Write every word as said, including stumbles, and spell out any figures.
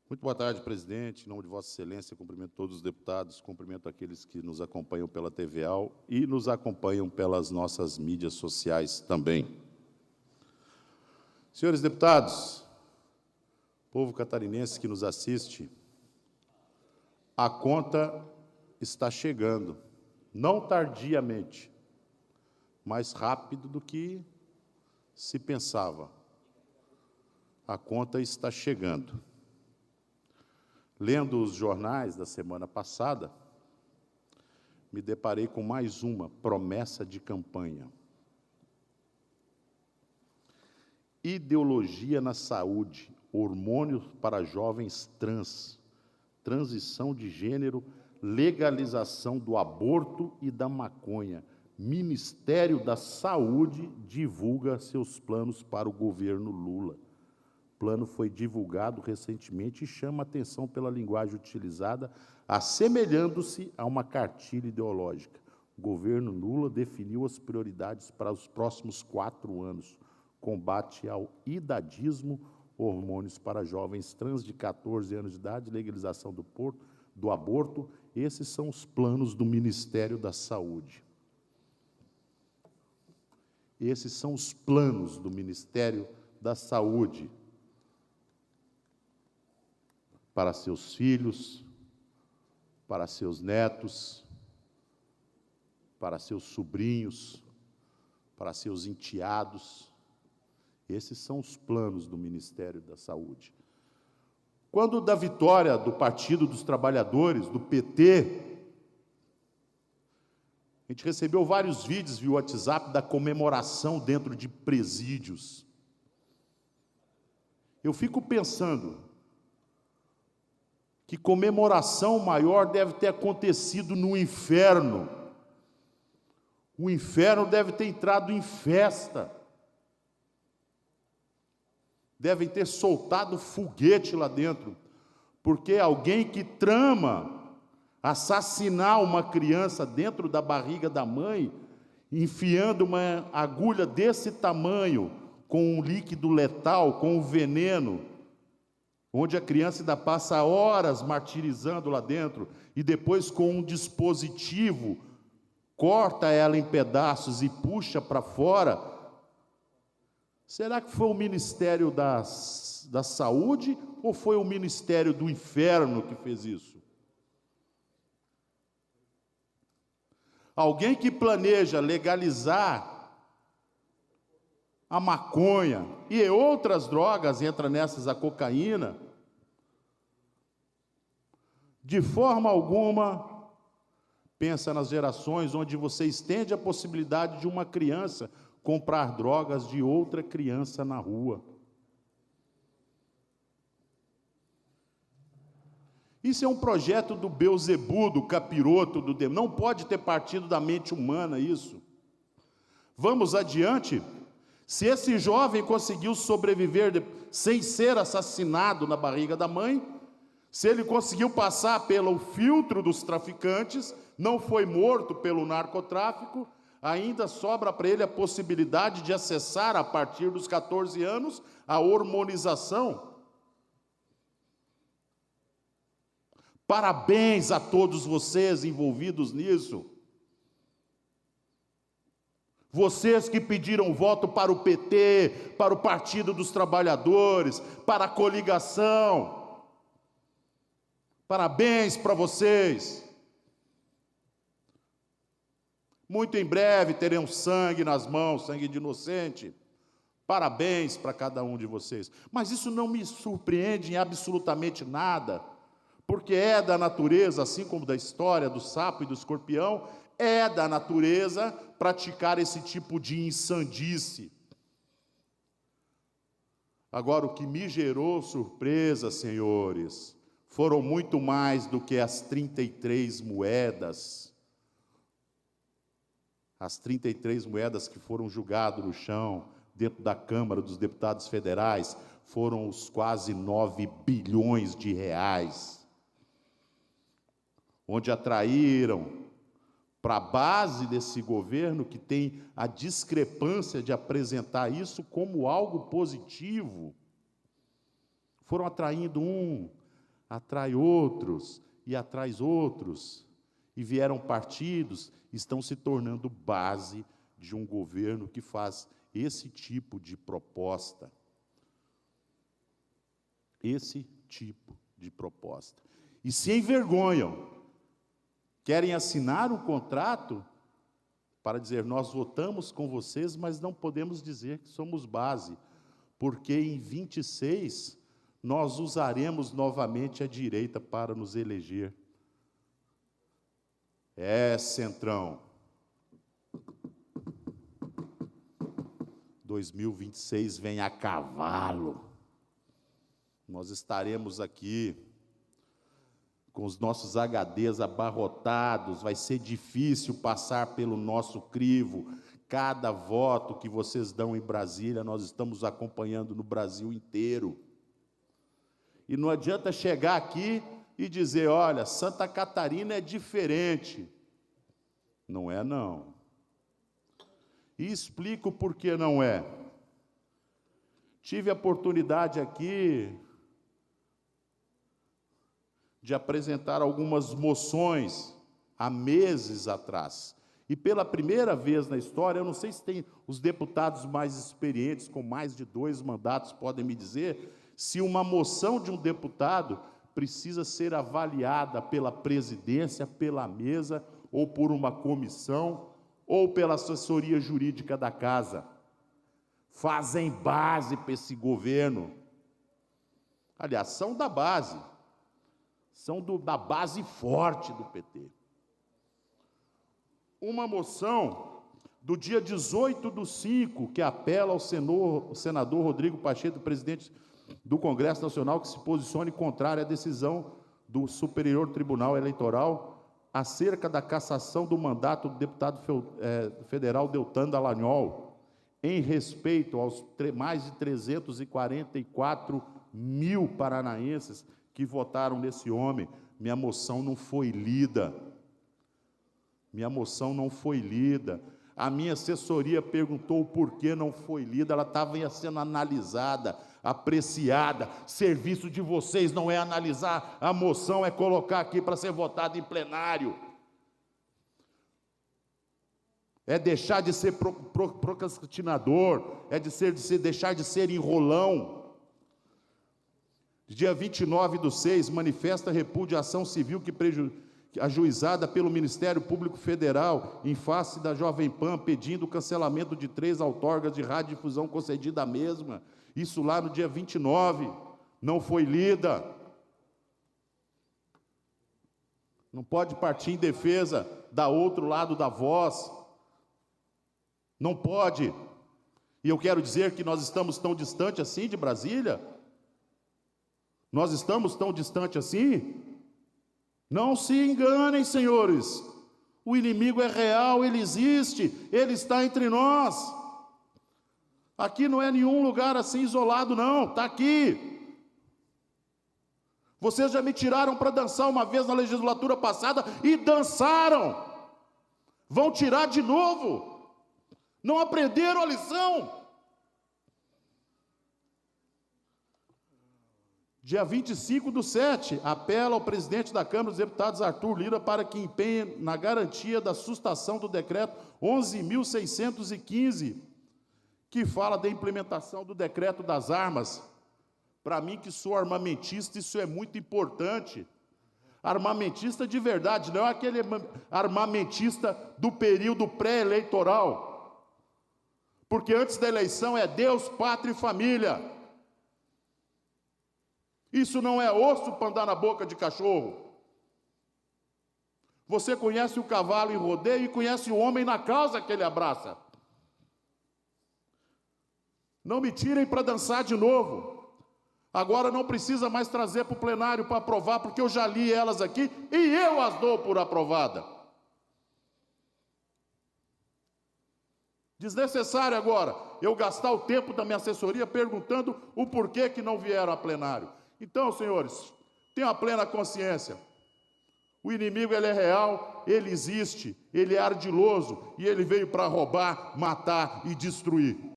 Muito boa tarde, presidente. Em nome de Vossa Excelência, cumprimento todos os deputados, cumprimento aqueles que nos acompanham pela T V A e nos acompanham pelas nossas mídias sociais também. Senhores deputados, povo catarinense que nos assiste, a conta está chegando, não tardiamente, mais rápido do que se pensava. A conta está chegando. Lendo os jornais da semana passada, me deparei com mais uma promessa de campanha. Ideologia na saúde, hormônios para jovens trans, transição de gênero, legalização do aborto e da maconha. Ministério da Saúde divulga seus planos para o governo Lula. O plano foi divulgado recentemente e chama atenção pela linguagem utilizada, assemelhando-se a uma cartilha ideológica. O governo Lula definiu as prioridades para os próximos quatro anos. Combate ao idadismo, hormônios para jovens trans de catorze anos de idade, legalização do, porto, do aborto. Esses são os planos do Ministério da Saúde. Esses são os planos do Ministério da Saúde para seus filhos, para seus netos, para seus sobrinhos, para seus enteados. Esses são os planos do Ministério da Saúde. Quando da vitória do Partido dos Trabalhadores, do P T, a gente recebeu vários vídeos via WhatsApp da comemoração dentro de presídios. Eu fico pensando que comemoração maior deve ter acontecido no inferno. O inferno deve ter entrado em festa. Devem ter soltado foguete lá dentro, porque alguém que trama assassinar uma criança dentro da barriga da mãe, enfiando uma agulha desse tamanho, com um líquido letal, com um veneno, onde a criança ainda passa horas martirizando lá dentro, e depois com um dispositivo, corta ela em pedaços e puxa para fora. Será que foi o Ministério das, da Saúde ou foi o Ministério do Inferno que fez isso? Alguém que planeja legalizar a maconha e outras drogas, entra nessas a cocaína, de forma alguma pensa nas gerações onde você estende a possibilidade de uma criança comprar drogas de outra criança na rua. Isso é um projeto do Beelzebu, do capiroto, do demônio. Não pode ter partido da mente humana isso. Vamos adiante. Se esse jovem conseguiu sobreviver de, sem ser assassinado na barriga da mãe, se ele conseguiu passar pelo filtro dos traficantes, não foi morto pelo narcotráfico, ainda sobra para ele a possibilidade de acessar, a partir dos catorze anos, a hormonização. Parabéns a todos vocês envolvidos nisso. Vocês que pediram voto para o P T, para o Partido dos Trabalhadores, para a coligação. Parabéns para vocês. Muito em breve teremos sangue nas mãos, sangue de inocente. Parabéns para cada um de vocês. Mas isso não me surpreende em absolutamente nada, porque é da natureza, assim como da história do sapo e do escorpião, é da natureza praticar esse tipo de insandice. Agora, o que me gerou surpresa, senhores, foram muito mais do que as trinta e três moedas. As trinta e três moedas que foram julgadas no chão, dentro da Câmara dos Deputados Federais, foram os quase nove bilhões de reais, onde atraíram para a base desse governo, que tem a discrepância de apresentar isso como algo positivo, foram atraindo um atrai outros, e atrai outros, e vieram partidos, estão se tornando base de um governo que faz esse tipo de proposta. Esse tipo de proposta. E se envergonham, querem assinar um contrato para dizer, nós votamos com vocês, mas não podemos dizer que somos base, porque em vinte e seis nós usaremos novamente a direita para nos eleger. É, Centrão. dois mil e vinte e seis vem a cavalo. Nós estaremos aqui com os nossos H Ds abarrotados, vai ser difícil passar pelo nosso crivo. Cada voto que vocês dão em Brasília, nós estamos acompanhando no Brasil inteiro. E não adianta chegar aqui e dizer, olha, Santa Catarina é diferente. Não é, não. E explico por que não é. Tive a oportunidade aqui de apresentar algumas moções há meses atrás. E pela primeira vez na história, eu não sei se tem os deputados mais experientes, com mais de dois mandatos, podem me dizer, se uma moção de um deputado precisa ser avaliada pela presidência, pela mesa, ou por uma comissão, ou pela assessoria jurídica da casa. Fazem base para esse governo. Aliás, são da base. São do, da base forte do P T. Uma moção do dia dezoito do cinco, que apela ao senor, senador Rodrigo Pacheco, presidente do Congresso Nacional, que se posicione contrário à decisão do Superior Tribunal Eleitoral acerca da cassação do mandato do deputado federal Deltan Dallagnol, em respeito aos mais de trezentos e quarenta e quatro mil paranaenses que votaram nesse homem. Minha moção não foi lida. Minha moção não foi lida. A minha assessoria perguntou por que não foi lida, ela estava sendo analisada, apreciada. Serviço de vocês não é analisar a moção, é colocar aqui para ser votada em plenário. É deixar de ser pro, pro, procrastinador, é de, ser, de ser, deixar de ser enrolão. Dia vinte e nove do seis, manifesta repúdio à ação civil que prejudica, ajuizada pelo Ministério Público Federal, em face da Jovem Pan, pedindo o cancelamento de três outorgas de radiodifusão concedida à mesma. Isso lá no dia vinte e nove, não foi lida. Não pode partir em defesa da outro lado da voz. Não pode. E eu quero dizer que nós estamos tão distante assim de Brasília? Nós estamos tão distante assim? Não se enganem, senhores. O inimigo é real, ele existe, ele está entre nós. Aqui não é nenhum lugar assim isolado, não, está aqui. Vocês já me tiraram para dançar uma vez na legislatura passada e dançaram. Vão tirar de novo. Não aprenderam a lição. Dia vinte e cinco do sete, apela ao presidente da Câmara dos Deputados, Arthur Lira, para que empenhe na garantia da sustação do decreto onze mil seiscentos e quinze, que fala da implementação do decreto das armas. Para mim, que sou armamentista, isso é muito importante. Armamentista de verdade, não é aquele armamentista do período pré-eleitoral. Porque antes da eleição é Deus, pátria e família. Isso não é osso para andar na boca de cachorro. Você conhece o cavalo em rodeio e conhece o homem na causa que ele abraça. Não me tirem para dançar de novo. Agora não precisa mais trazer para o plenário para aprovar, porque eu já li elas aqui e eu as dou por aprovada. Desnecessário agora eu gastar o tempo da minha assessoria perguntando o porquê que não vieram a plenário. Então, senhores, tenham a plena consciência. O inimigo, ele é real, ele existe, ele é ardiloso e ele veio para roubar, matar e destruir.